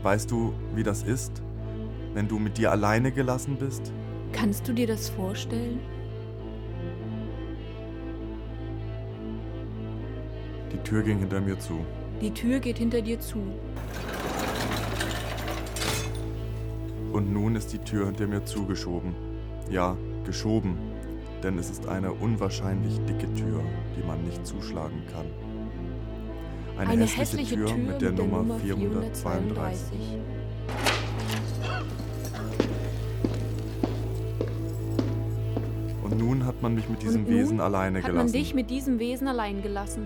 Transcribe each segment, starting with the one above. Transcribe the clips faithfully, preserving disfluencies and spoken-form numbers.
Weißt du, wie das ist, wenn du mit dir alleine gelassen bist? Kannst du dir das vorstellen? Die Tür ging hinter mir zu. Die Tür geht hinter dir zu. Und nun ist die Tür hinter mir zugeschoben. Ja, geschoben, denn es ist eine unwahrscheinlich dicke Tür, die man nicht zuschlagen kann. Eine, Eine hässliche, hässliche Tür, Tür mit der, mit der Nummer Nummer vierhundertzweiunddreißig. vierhundertzweiunddreißig. Und nun hat man mich mit diesem Und nun Wesen alleine hat gelassen. man dich mit diesem Wesen allein gelassen.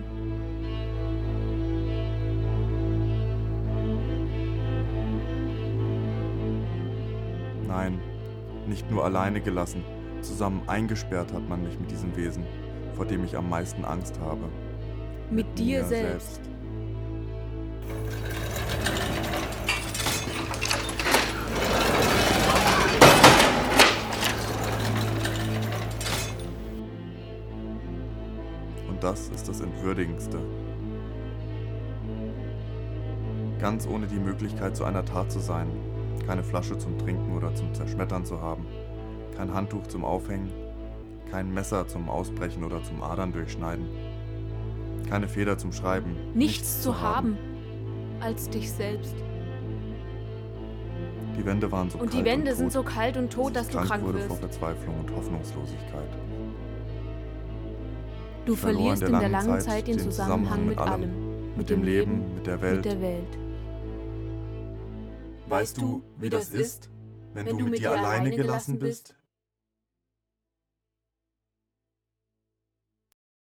Nein, nicht nur alleine gelassen, zusammen eingesperrt hat man mich mit diesem Wesen, vor dem ich am meisten Angst habe. Mit dir mir selbst. Und das ist das Entwürdigendste. Ganz ohne die Möglichkeit, zu einer Tat zu sein, keine Flasche zum Trinken oder zum Zerschmettern zu haben, kein Handtuch zum Aufhängen, kein Messer zum Ausbrechen oder zum Adern durchschneiden, keine Feder zum Schreiben, Nichts, nichts zu haben als dich selbst. Die Wände waren so und kalt die Wände und sind tot, so kalt und tot, dass ich du krank wurde wirst. vor Verzweiflung und Hoffnungslosigkeit. Du Ich verlor verlierst in der langen Zeit den Zusammenhang mit allem, mit dem Leben, mit der Welt. Mit der Welt. Weißt du, wie das ist, wenn du mit dir alleine gelassen bist?